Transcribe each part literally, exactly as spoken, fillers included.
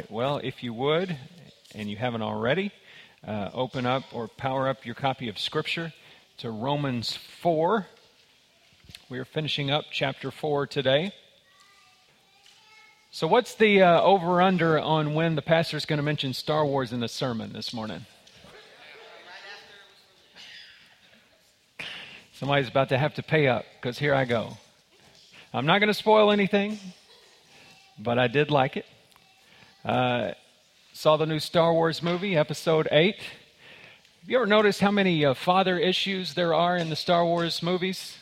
right. Well, if you would, and you haven't already, uh, open up or power up your copy of Scripture to Romans four. We are finishing up chapter four today. So what's the uh, over-under on when the pastor's going to mention Star Wars in the sermon this morning? Somebody's about to have to pay up, because here I go. I'm not going to spoil anything, but I did like it. Uh, saw the new Star Wars movie, Episode eight. Have you ever noticed how many uh, father issues there are in the Star Wars movies?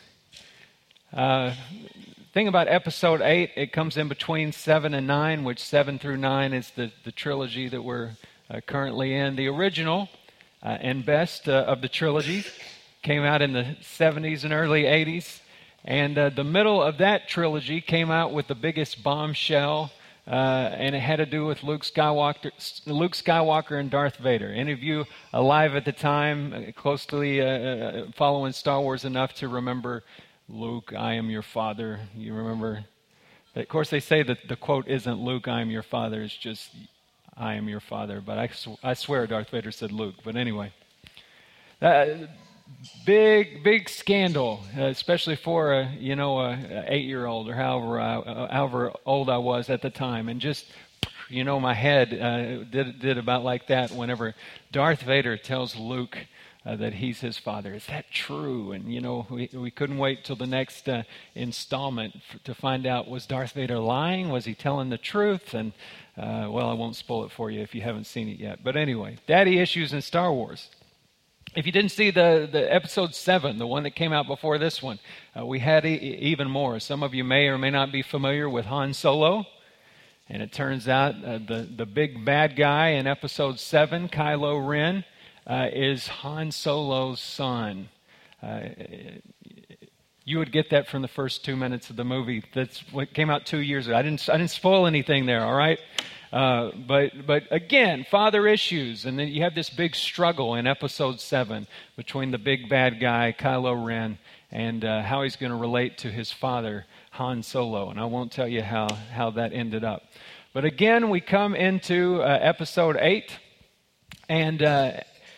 Uh, thing about Episode eight, it comes in between seven and nine, which seven through nine is the, the trilogy that we're uh, currently in. The original uh, and best uh, of the trilogy came out in the seventies and early eighties. And uh, the middle of that trilogy came out with the biggest bombshell, uh, and it had to do with Luke Skywalker, Luke Skywalker and Darth Vader. Any of you alive at the time, uh, closely uh, following Star Wars enough to remember Luke, I am your father? You remember? Of course, they say that the quote isn't Luke, I am your father. It's just, I am your father. But I, sw- I swear Darth Vader said Luke. But anyway. Uh, Big, big scandal, uh, especially for a, you know, a eight-year-old or however, uh, however old I was at the time. And just, you know, my head uh, did, did about like that whenever Darth Vader tells Luke uh, that he's his father. Is that true? And, you know, we, we couldn't wait till the next uh, installment f- to find out, was Darth Vader lying? Was he telling the truth? And, uh, well, I won't spoil it for you if you haven't seen it yet. But anyway, daddy issues in Star Wars. If you didn't see the, the episode seven, the one that came out before this one, uh, we had e- even more. Some of you may or may not be familiar with Han Solo. And it turns out uh, the, the big bad guy in episode seven, Kylo Ren, uh, is Han Solo's son. Uh, you would get that from the first two minutes of the movie. That's what came out two years ago. I didn't, I didn't spoil anything there, all right? Uh, but but again, father issues, and then you have this big struggle in episode seven between the big bad guy, Kylo Ren, and uh, how he's going to relate to his father, Han Solo. And I won't tell you how, how that ended up. But again, we come into uh, episode eight, and, uh,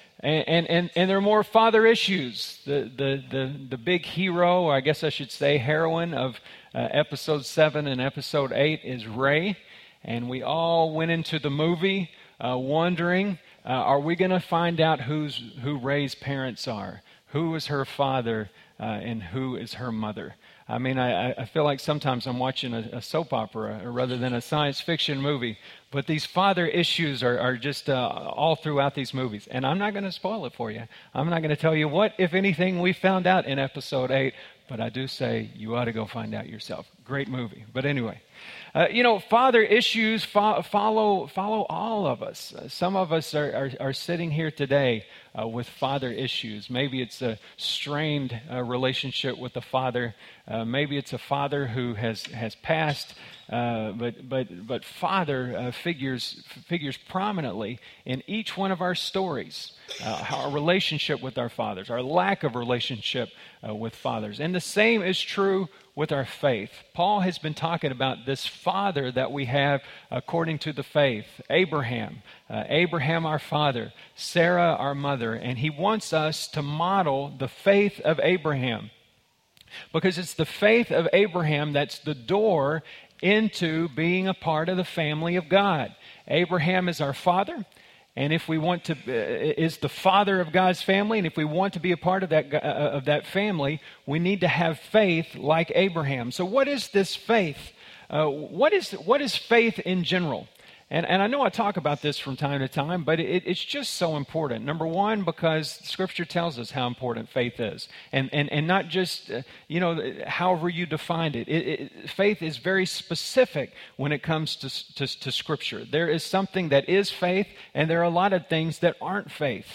and and and there are more father issues. The the the, the big hero, or I guess I should say heroine of uh, episode seven and episode eight is Rey. And we all went into the movie uh, wondering, uh, are we going to find out who's, who Rey's parents are? Who is her father uh, and who is her mother? I mean, I, I feel like sometimes I'm watching a, a soap opera rather than a science fiction movie. But these father issues are, are just uh, all throughout these movies. And I'm not going to spoil it for you. I'm not going to tell you what, if anything, we found out in episode eight. But I do say you ought to go find out yourself. Great movie. But anyway. Uh, you know, father issues fo- follow follow all of us. Uh, some of us are, are, are sitting here today uh, with father issues. Maybe it's a strained uh, relationship with the father. Uh, maybe it's a father who has has passed. Uh, but but but father uh, figures figures prominently in each one of our stories. Uh, our relationship with our fathers, our lack of relationship uh, with fathers, and the same is true with our faith. Paul has been talking about this father that we have according to the faith. Abraham, uh, Abraham our father, Sarah our mother, and he wants us to model the faith of Abraham, because it's the faith of Abraham that's the door into being a part of the family of God. Abraham is our father. And if we want to, uh, is the father of God's family, and if we want to be a part of that uh, of that family, we need to have faith like Abraham. So, what is this faith? Uh, what is what is faith in general? And and I know I talk about this from time to time, but it, it's just so important. Number one, because Scripture tells us how important faith is, and and and not just uh, you know however you defined it. It, it. Faith is very specific when it comes to, to to Scripture. There is something that is faith, and there are a lot of things that aren't faith.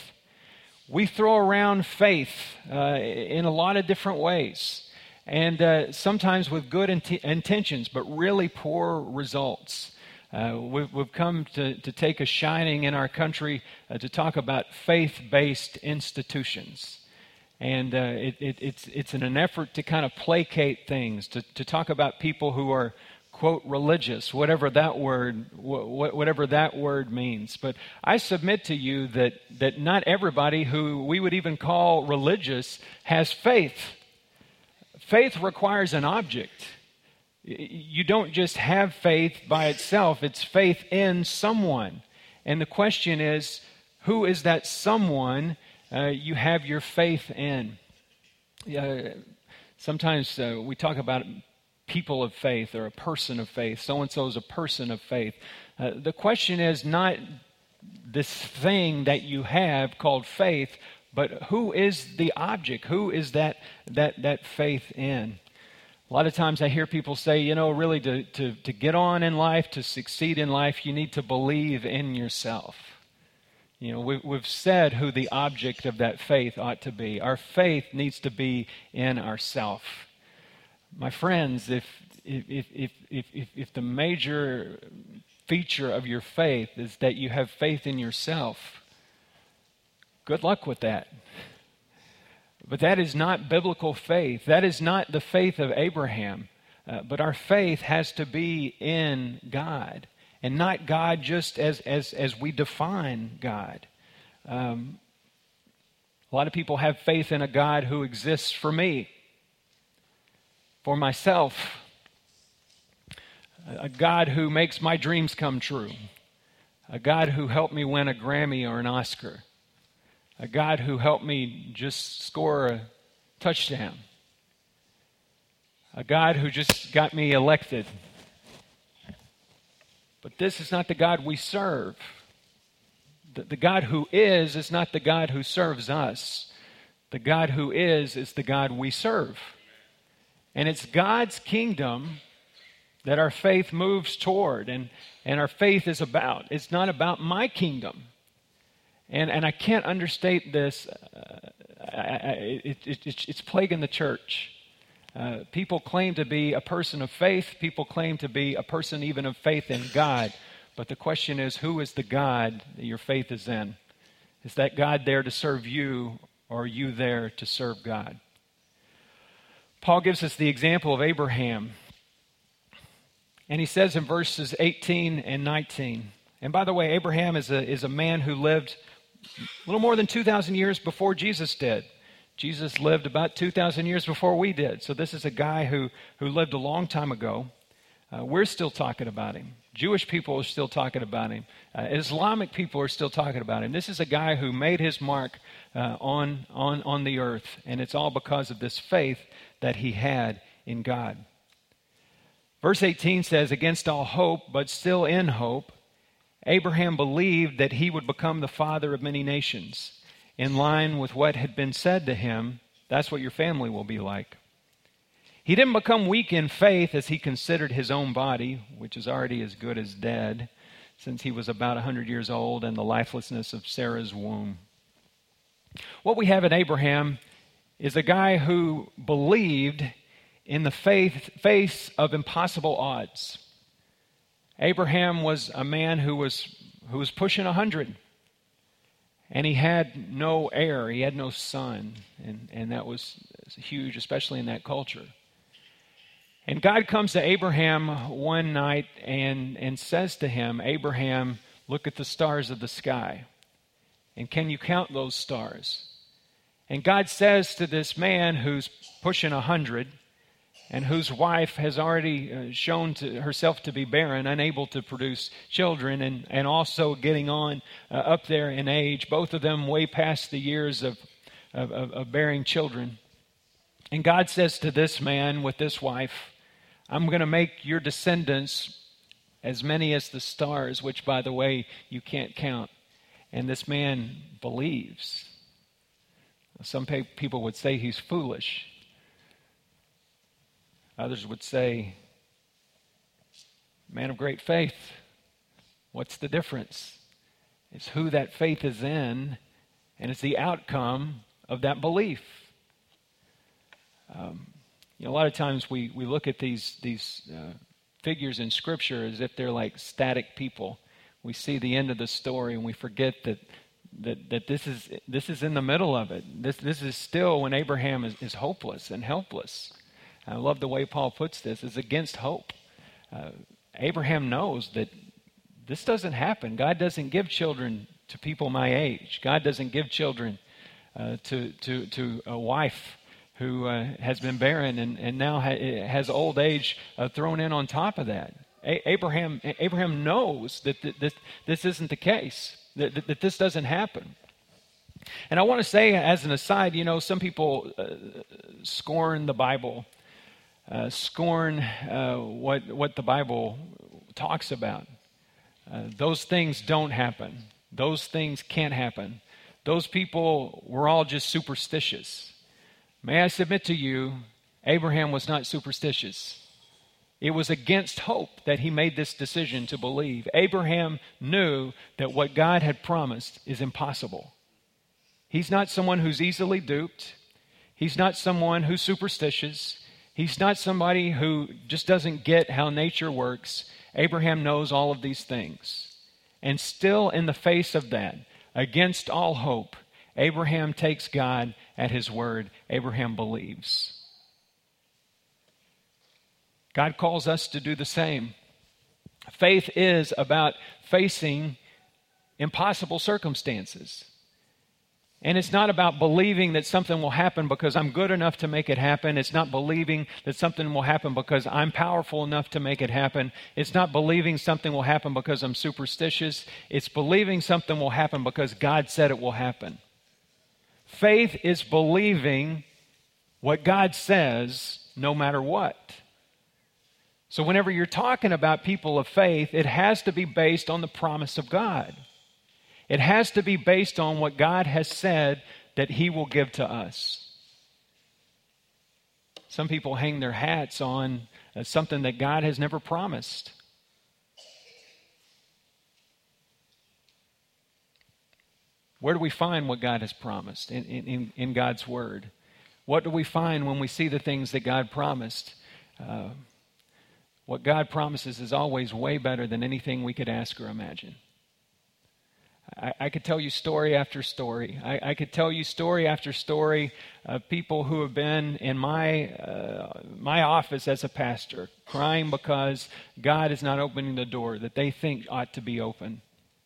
We throw around faith uh, in a lot of different ways, and uh, sometimes with good int- intentions, but really poor results. Uh, we've, we've come to, to take a shining in our country uh, to talk about faith-based institutions. And uh, it, it, it's, it's in an effort to kind of placate things, to, to talk about people who are quote, religious, whatever that word, wh- whatever that word means. But I submit to you that, that not everybody who we would even call religious has faith. Faith requires an object. You don't just have faith by itself, it's faith in someone. And the question is, who is that someone uh, you have your faith in? Uh, sometimes uh, we talk about people of faith or a person of faith. So-and-so is a person of faith. Uh, the question is not this thing that you have called faith, but who is the object? Who is that that that faith in? A lot of times I hear people say, you know, really to, to, to get on in life, to succeed in life, you need to believe in yourself. You know, we, we've said who the object of that faith ought to be. Our faith needs to be in ourself. My friends, if if if if if, if the major feature of your faith is that you have faith in yourself, good luck with that. But that is not biblical faith. That is not the faith of Abraham. Uh, but our faith has to be in God, and not God just as as as we define God. Um, a lot of people have faith in a God who exists for me, for myself, a God who makes my dreams come true, a God who helped me win a Grammy or an Oscar, a God who helped me just score a touchdown, a God who just got me elected. But this is not the God we serve. The, the God who is is not the God who serves us. The God who is is the God we serve. And it's God's kingdom that our faith moves toward and, and our faith is about. It's not about my kingdom. And and I can't understate this. Uh, I, I, it, it, it's, it's plaguing the church. Uh, people claim to be a person of faith. People claim to be a person even of faith in God. But the question is, who is the God that your faith is in? Is that God there to serve you, or are you there to serve God? Paul gives us the example of Abraham. And he says in verses eighteen and nineteen, and by the way, Abraham is a, is a man who lived a little more than two thousand years before Jesus did. Jesus lived about two thousand years before we did. So this is a guy who, who lived a long time ago. Uh, we're still talking about him. Jewish people are still talking about him. Uh, Islamic people are still talking about him. This is a guy who made his mark uh, on, on, on the earth. And it's all because of this faith that he had in God. Verse eighteen says, against all hope, but still in hope, Abraham believed that he would become the father of many nations. In line with what had been said to him, that's what your family will be like. He didn't become weak in faith as he considered his own body, which is already as good as dead, since he was about one hundred years old, and the lifelessness of Sarah's womb. What we have in Abraham is a guy who believed in the faith, face of impossible odds. Abraham was a man who was who was pushing one hundred. And he had no heir, he had no son. And, and that was huge, especially in that culture. And God comes to Abraham one night and, and says to him, Abraham, look at the stars of the sky. And can you count those stars? And God says to this man who's pushing one hundred, and whose wife has already uh, shown to herself to be barren, unable to produce children, and, and also getting on uh, up there in age, both of them way past the years of, of, of bearing children. And God says to this man with this wife, I'm going to make your descendants as many as the stars, which, by the way, you can't count. And this man believes. Some pe- people would say he's foolish. Others would say, man of great faith. What's the difference? It's who that faith is in, and it's the outcome of that belief. Um, you know, a lot of times we, we look at these, these uh, figures in Scripture as if they're like static people. We see the end of the story and we forget that that, that this is this is in the middle of it. This, this is still when Abraham is, is hopeless and helpless. I love the way Paul puts this, is against hope. uh, Abraham knows that this doesn't happen. God doesn't give children to people my age. God doesn't give children uh, to, to, to a wife who uh, has been barren and, and now ha- has old age uh, thrown in on top of that. A- Abraham Abraham knows that th- this, this isn't the case, that, that, that this doesn't happen. And I want to say as an aside, you know, some people uh, scorn the Bible, uh, scorn uh, what, what the Bible talks about. Uh, those things don't happen. Those things can't happen. Those people were all just superstitious. May I submit to you, Abraham was not superstitious. It was against hope that he made this decision to believe. Abraham knew that what God had promised is impossible. He's not someone who's easily duped. He's not someone who's superstitious. He's not somebody who just doesn't get how nature works. Abraham knows all of these things. And still in the face of that, against all hope, Abraham takes God at his word. Abraham believes. God calls us to do the same. Faith is about facing impossible circumstances. And it's not about believing that something will happen because I'm good enough to make it happen. It's not believing that something will happen because I'm powerful enough to make it happen. It's not believing something will happen because I'm superstitious. It's believing something will happen because God said it will happen. Faith is believing what God says no matter what. So whenever you're talking about people of faith, it has to be based on the promise of God. It has to be based on what God has said that He will give to us. Some people hang their hats on uh, something that God has never promised. Where do we find what God has promised in, in, in God's Word? What do we find when we see the things that God promised? Uh, what God promises is always way better than anything we could ask or imagine. I, I could tell you story after story. I, I could tell you story after story of people who have been in my uh, my office as a pastor crying because God is not opening the door that they think ought to be open.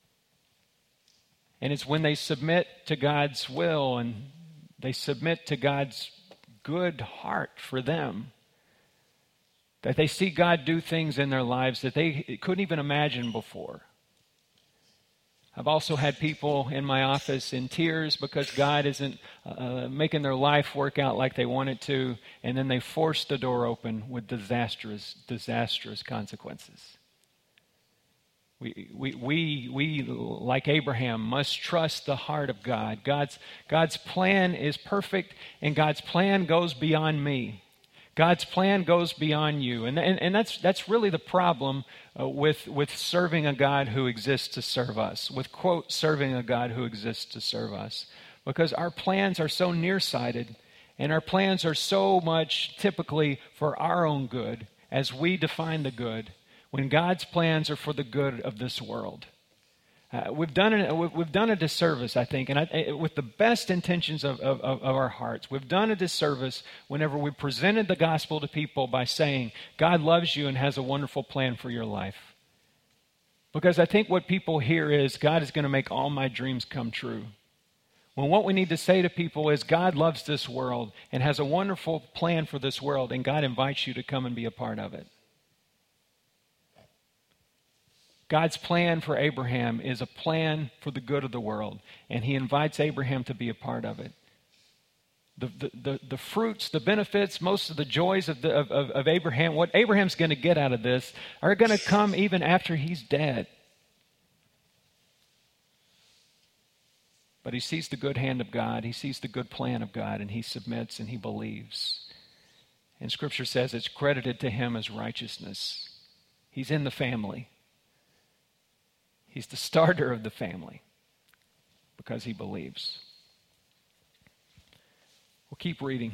And it's when they submit to God's will and they submit to God's good heart for them that they see God do things in their lives that they couldn't even imagine before. I've also had people in my office in tears because God isn't uh, making their life work out like they want it to, and then they force the door open with disastrous, disastrous consequences. We, we, we, we, like Abraham, must trust the heart of God. God's, God's plan is perfect, and God's plan goes beyond me. God's plan goes beyond you. And, and, and that's, that's really the problem uh, with, with serving a God who exists to serve us, with, quote, serving a God who exists to serve us. Because our plans are so nearsighted, and our plans are so much typically for our own good as we define the good, when God's plans are for the good of this world. Uh, we've done a, we've done a disservice, I think, and I, with the best intentions of, of, of our hearts. We've done a disservice whenever we presented the gospel to people by saying, God loves you and has a wonderful plan for your life. Because I think what people hear is, God is going to make all my dreams come true. When what we need to say to people is, God loves this world and has a wonderful plan for this world, and God invites you to come and be a part of it. God's plan for Abraham is a plan for the good of the world, and He invites Abraham to be a part of it. The, the, the, the fruits, the benefits, most of the joys of, the, of, of, of Abraham, what Abraham's going to get out of this are going to come even after he's dead. But he sees the good hand of God, he sees the good plan of God, and he submits and he believes. And Scripture says it's credited to him as righteousness. He's in the family. He's the starter of the family because he believes. We'll keep reading.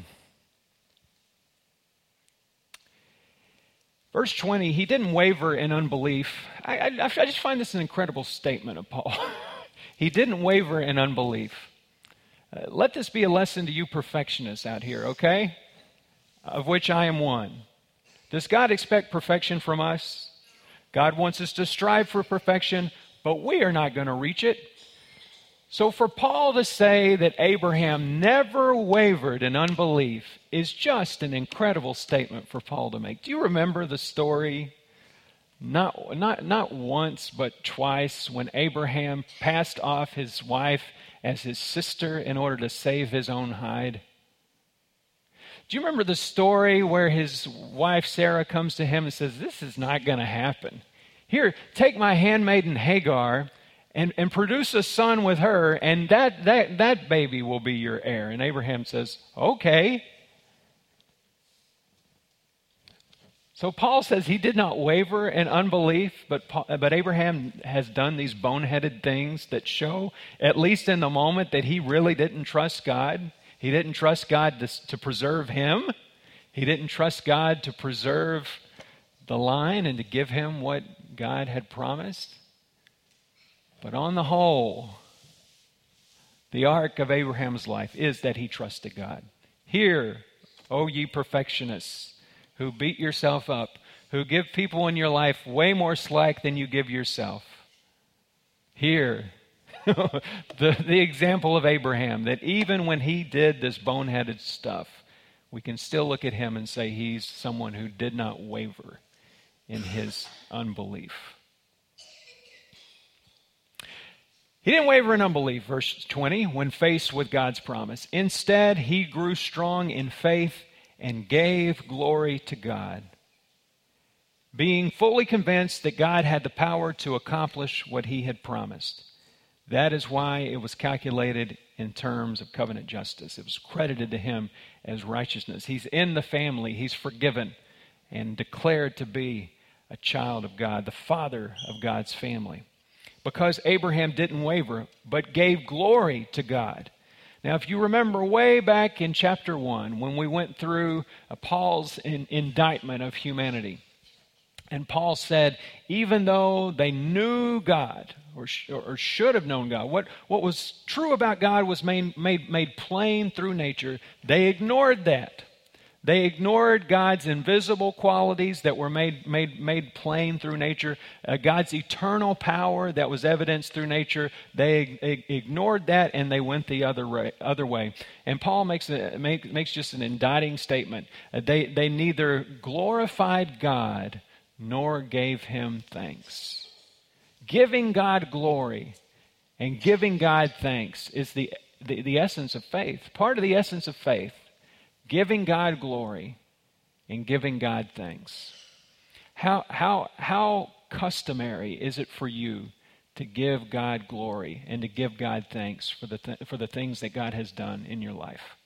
Verse twenty, he didn't waver in unbelief. I, I, I just find this an incredible statement of Paul. He didn't waver in unbelief. Uh, let this be a lesson to you perfectionists out here, okay? Of which I am one. Does God expect perfection from us? God wants us to strive for perfection, but we are not going to reach it. So for Paul to say that Abraham never wavered in unbelief is just an incredible statement for Paul to make. Do you remember the story? Not, not, not once, but twice, when Abraham passed off his wife as his sister in order to save his own hide. Do you remember the story where his wife Sarah comes to him and says, "This is not going to happen. Here, take my handmaiden Hagar and, and produce a son with her, and that, that, that baby will be your heir." And Abraham says, "Okay." So Paul says he did not waver in unbelief, but, but Abraham has done these boneheaded things that show, at least in the moment, that he really didn't trust God. He didn't trust God to, to preserve him. He didn't trust God to preserve the line and to give him what God had promised. But on the whole, the arc of Abraham's life is that he trusted God. Hear, O ye perfectionists, who beat yourself up, who give people in your life way more slack than you give yourself. Hear the, the example of Abraham, that even when he did this boneheaded stuff, we can still look at him and say he's someone who did not waver in his unbelief. He didn't waver in unbelief, verse twenty, when faced with God's promise. Instead, he grew strong in faith and gave glory to God, being fully convinced that God had the power to accomplish what he had promised. That is why it was calculated in terms of covenant justice. It was credited to him as righteousness. He's in the family. He's forgiven and declared to be a child of God, the father of God's family. Because Abraham didn't waver, but gave glory to God. Now, if you remember way back in chapter one, when we went through uh, Paul's in, indictment of humanity, and Paul said, even though they knew God, or, sh- or should have known God, what, what was true about God was made, made, made plain through nature, they ignored that. They ignored God's invisible qualities that were made, made, made plain through nature, uh, God's eternal power that was evidenced through nature. They ig- ignored that and they went the other way. Other way. And Paul makes, a, make, makes just an indicting statement. Uh, they, they neither glorified God nor gave him thanks. Giving God glory and giving God thanks is the, the, the essence of faith. Part of the essence of faith. Giving God glory and giving God thanks. How, how, how customary is it for you to give God glory and to give God thanks for the, th- for the things that God has done in your life?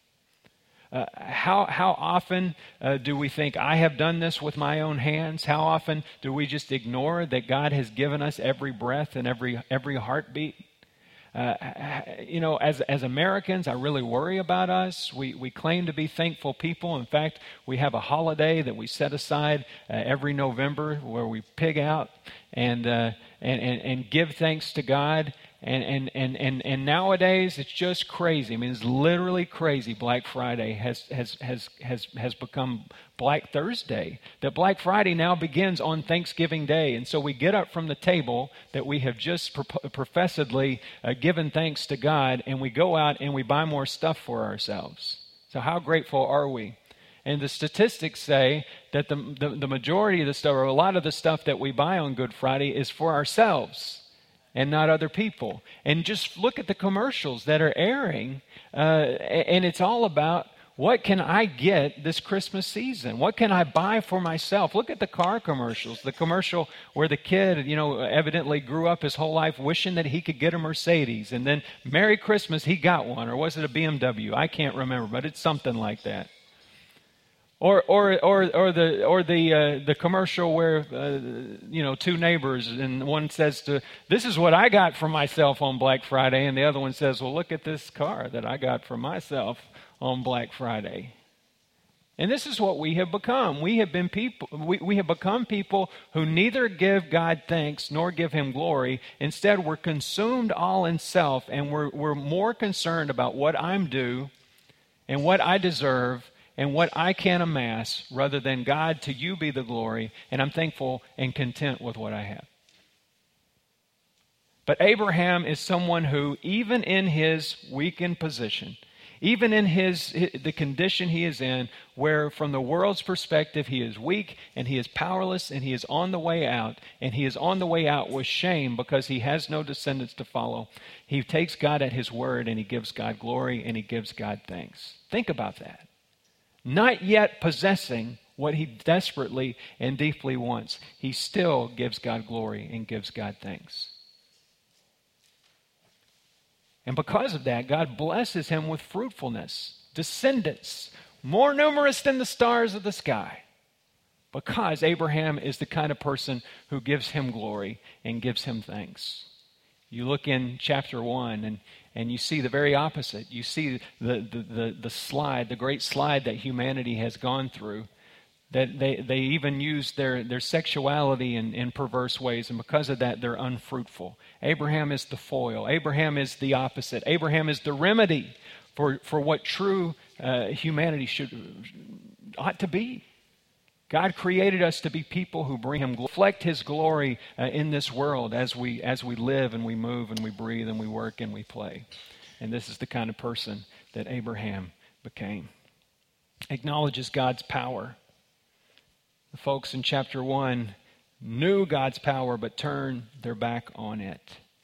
Uh, how, how often uh, do we think, I have done this with my own hands? How often do we just ignore that God has given us every breath and every, every heartbeat? Uh, you know, as as Americans, I really worry about us. We we claim to be thankful people. In fact, we have a holiday that we set aside uh, every November where we pig out and, uh, and and and give thanks to God. And, and and and and nowadays it's just crazy. I mean, it's literally crazy. Black Friday has has has has has become Black Thursday. That Black Friday now begins on Thanksgiving Day, and so we get up from the table that we have just pro- professedly uh, given thanks to God, and we go out and we buy more stuff for ourselves. So how grateful are we? And the statistics say that the the, the majority of the stuff, or a lot of the stuff that we buy on Good Friday, is for ourselves and not other people. And just look at the commercials that are airing, uh, and it's all about, what can I get this Christmas season? What can I buy for myself? Look at the car commercials. The commercial where the kid, you know, evidently grew up his whole life wishing that he could get a Mercedes, and then Merry Christmas, he got one. Or was it a B M W? I can't remember, but it's something like that. Or or or or the or the uh, the commercial where uh, you know, two neighbors, and one says to, "This is what I got for myself on Black Friday," and the other one says, "Well, look at this car that I got for myself on Black Friday." And this is what we have become. We have been people. We, we have become people who neither give God thanks nor give Him glory. Instead, we're consumed all in self, and we're we're more concerned about what I'm due and what I deserve, and what I can amass rather than God, to you be the glory, and I'm thankful and content with what I have. But Abraham is someone who, even in his weakened position, even in his the condition he is in, where from the world's perspective he is weak and he is powerless and he is on the way out, and he is on the way out with shame because he has no descendants to follow, he takes God at his word and he gives God glory and he gives God thanks. Think about that. Not yet possessing what he desperately and deeply wants, he still gives God glory and gives God thanks. And because of that, God blesses him with fruitfulness, descendants, more numerous than the stars of the sky, because Abraham is the kind of person who gives him glory and gives him thanks. You look in chapter one and, and you see the very opposite. You see the, the, the, the slide, the great slide that humanity has gone through, that they, they even use their, their sexuality in, in perverse ways, and because of that, they're unfruitful. Abraham is the foil. Abraham is the opposite. Abraham is the remedy for, for what true uh, humanity should ought to be. God created us to be people who bring him, reflect his glory uh, in this world as we, as we live and we move and we breathe and we work and we play. And this is the kind of person that Abraham became. Acknowledges God's power. The folks in chapter one knew God's power but turned their back on it.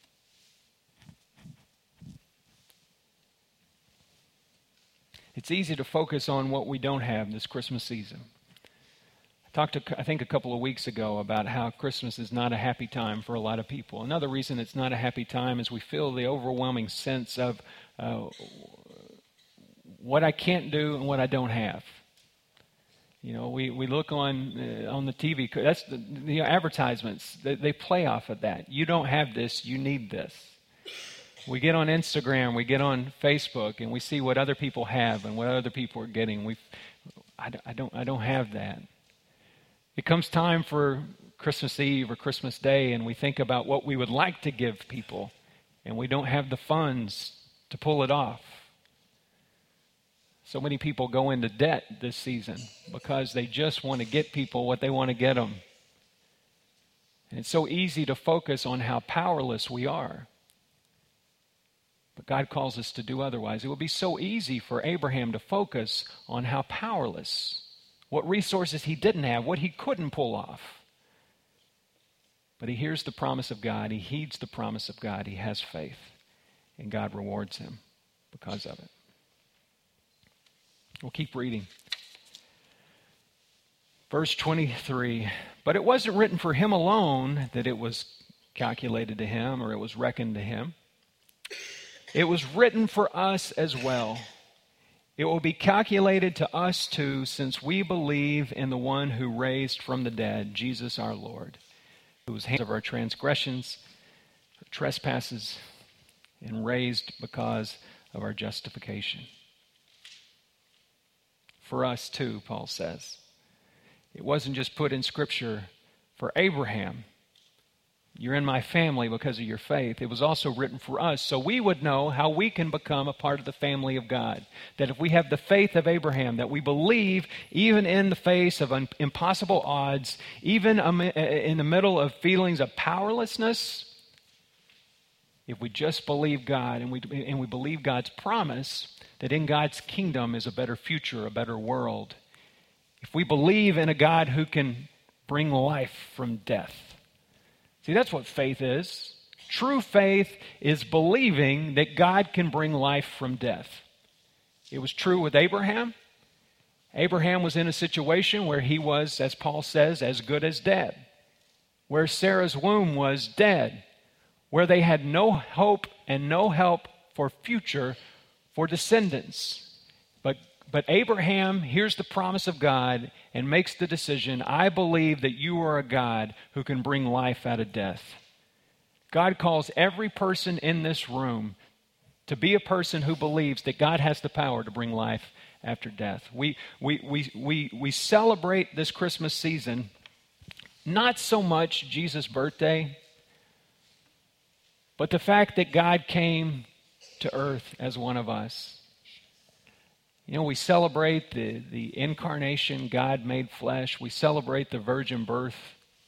It's easy to focus on what we don't have this Christmas season. I talked, to, I think, a couple of weeks ago about how Christmas is not a happy time for a lot of people. Another reason it's not a happy time is we feel the overwhelming sense of uh, what I can't do and what I don't have. You know, we, we look on uh, on the T V. That's the, the advertisements. They, they play off of that. You don't have this. You need this. We get on Instagram. We get on Facebook, and we see what other people have and what other people are getting. We, I, I don't I don't have that. It comes time for Christmas Eve or Christmas Day, and we think about what we would like to give people, and we don't have the funds to pull it off. So many people go into debt this season because they just want to get people what they want to get them. And it's so easy to focus on how powerless we are. But God calls us to do otherwise. It would be so easy for Abraham to focus on how powerless, what resources he didn't have, what he couldn't pull off. But he hears the promise of God. He heeds the promise of God. He has faith. And God rewards him because of it. We'll keep reading. Verse twenty-three, but it wasn't written for him alone that it was calculated to him or it was reckoned to him. It was written for us as well. It will be calculated to us too, since we believe in the one who raised from the dead, Jesus our Lord, who was hands of our transgressions, our trespasses, and raised because of our justification. For us too, Paul says. It wasn't just put in Scripture for Abraham. You're in my family because of your faith. It was also written for us so we would know how we can become a part of the family of God. That if we have the faith of Abraham, that we believe even in the face of un- impossible odds, even um, in the middle of feelings of powerlessness, if we just believe God and we, and we believe God's promise, that in God's kingdom is a better future, a better world. If we believe in a God who can bring life from death. See, that's what faith is. True faith is believing that God can bring life from death. It was true with Abraham. Abraham was in a situation where he was, as Paul says, as good as dead. Where Sarah's womb was dead. Where they had no hope and no help for future for descendants. But but Abraham hears the promise of God and makes the decision, I believe that you are a God who can bring life out of death. God calls every person in this room to be a person who believes that God has the power to bring life after death. We we we we we celebrate this Christmas season not so much Jesus' birthday, but the fact that God came to earth as one of us. You know, we celebrate the, the incarnation, God made flesh. We celebrate the virgin birth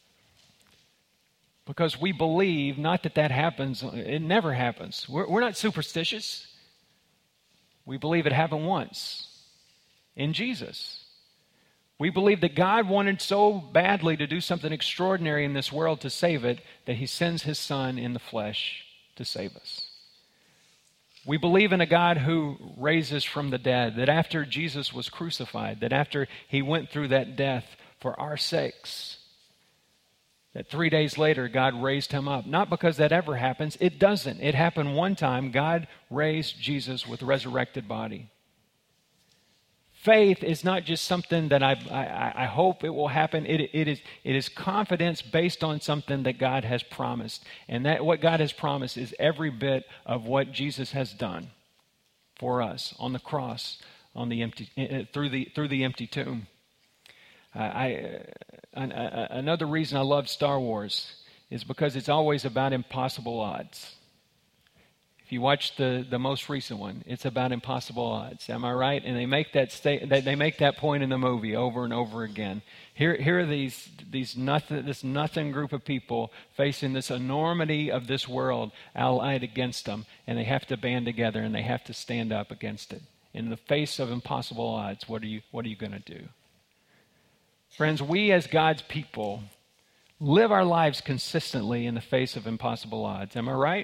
because we believe, not that that happens, it never happens. We're, we're not superstitious. We believe it happened once in Jesus. We believe that God wanted so badly to do something extraordinary in this world to save it that he sends his Son in the flesh to save us. We believe in a God who raises from the dead, that after Jesus was crucified, that after he went through that death for our sakes, that three days later God raised him up. Not because that ever happens. It doesn't. It happened one time. God raised Jesus with a resurrected body. Faith is not just something that I, I, I hope it will happen. It, it, is, it is confidence based on something that God has promised. And that what God has promised is every bit of what Jesus has done for us on the cross, on the empty, through the through the empty tomb. Uh, I, uh, another reason I love Star Wars is because it's always about impossible odds. If you watch the, the most recent one, it's about impossible odds. Am I right? And they make that sta- they make that point in the movie over and over again. Here, here are these these nothing this nothing group of people facing this enormity of this world allied against them, and they have to band together and they have to stand up against it. In the face of impossible odds, what are you what are you going to do? Friends, we as God's people live our lives consistently in the face of impossible odds. Am I right?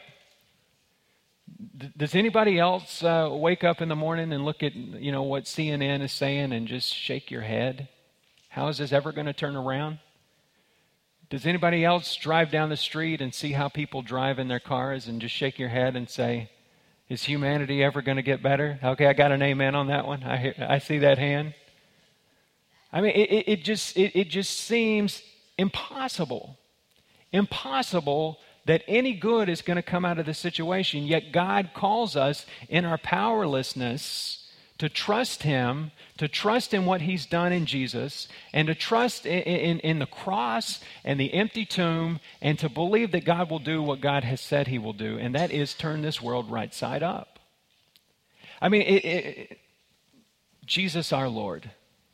Does anybody else uh, wake up in the morning and look at, you know, what C N N is saying and just shake your head? How is this ever going to turn around? Does anybody else drive down the street and see how people drive in their cars and just shake your head and say, is humanity ever going to get better? Okay, I got an amen on that one. I hear, I see that hand. I mean, it, it just it, it just seems impossible. Impossible that any good is going to come out of the situation. Yet God calls us in our powerlessness to trust him, to trust in what he's done in Jesus, and to trust in, in, in the cross and the empty tomb, and to believe that God will do what God has said he will do, and that is turn this world right side up. I mean, it, it, Jesus our Lord.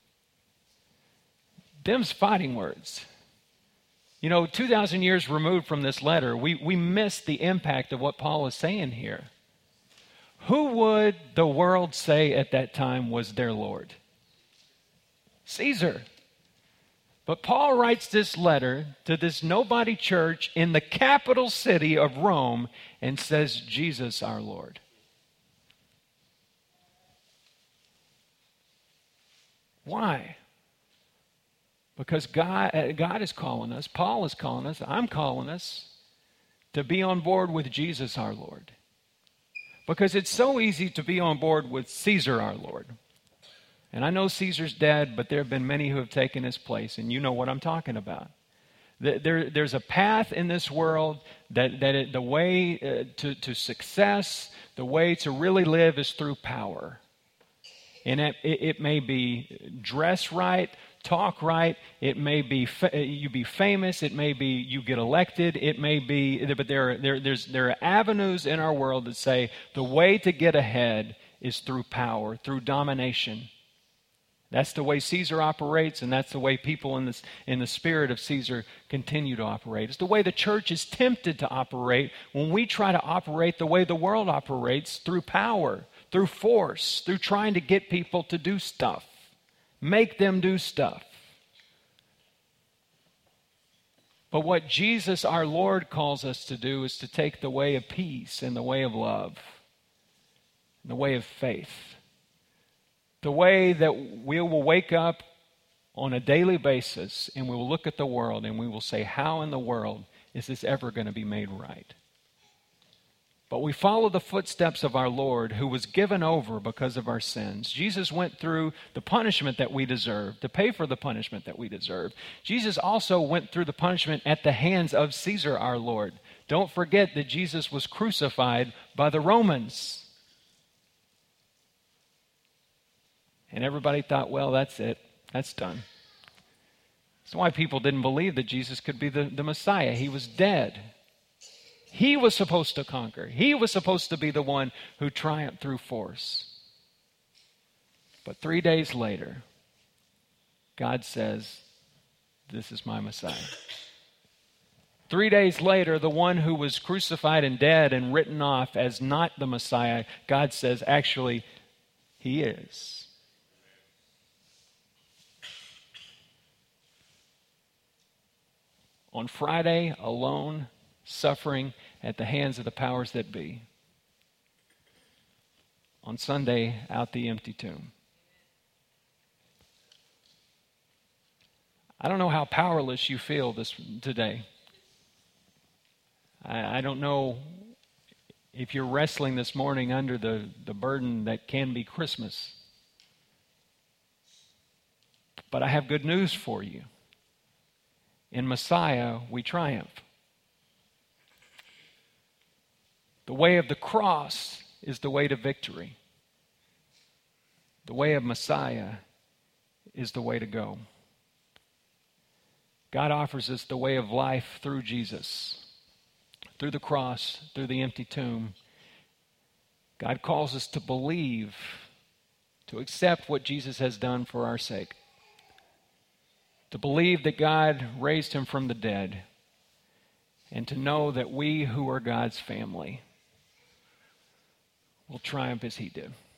Them's fighting words. You know, two thousand years removed from this letter, we, we miss the impact of what Paul is saying here. Who would the world say at that time was their Lord? Caesar. But Paul writes this letter to this nobody church in the capital city of Rome and says, Jesus our Lord. Why? Because God, God is calling us, Paul is calling us, I'm calling us to be on board with Jesus our Lord. Because it's so easy to be on board with Caesar our Lord. And I know Caesar's dead, but there have been many who have taken his place, and you know what I'm talking about. There, there's a path in this world that, that it, the way uh, to, to success, the way to really live is through power. And it, it, it may be dress right, talk right, it may be fa- you be famous, it may be you get elected, it may be, but there are, there, there's, there are avenues in our world that say the way to get ahead is through power, through domination. That's the way Caesar operates, and that's the way people in, this, in the spirit of Caesar continue to operate. It's the way the church is tempted to operate when we try to operate the way the world operates, through power, through force, through trying to get people to do stuff. Make them do stuff. But what Jesus our Lord calls us to do is to take the way of peace and the way of love, the way of faith. The way that we will wake up on a daily basis and we will look at the world and we will say, how in the world is this ever going to be made right? But we follow the footsteps of our Lord, who was given over because of our sins. Jesus went through the punishment that we deserve, to pay for the punishment that we deserve. Jesus also went through the punishment at the hands of Caesar our Lord. Don't forget that Jesus was crucified by the Romans. And everybody thought, well, that's it. That's done. That's why people didn't believe that Jesus could be the, the Messiah. He was dead. He was supposed to conquer. He was supposed to be the one who triumphed through force. But three days later, God says, this is my Messiah. Three days later, the one who was crucified and dead and written off as not the Messiah, God says, actually, he is. On Friday, alone, suffering at the hands of the powers that be. On Sunday, out the empty tomb. I don't know how powerless you feel this today. I, I don't know if you're wrestling this morning under the, the burden that can be Christmas. But I have good news for you. In Messiah, we triumph. The way of the cross is the way to victory. The way of Messiah is the way to go. God offers us the way of life through Jesus, through the cross, through the empty tomb. God calls us to believe, to accept what Jesus has done for our sake. To believe that God raised him from the dead, and to know that we who are God's family will triumph as he did.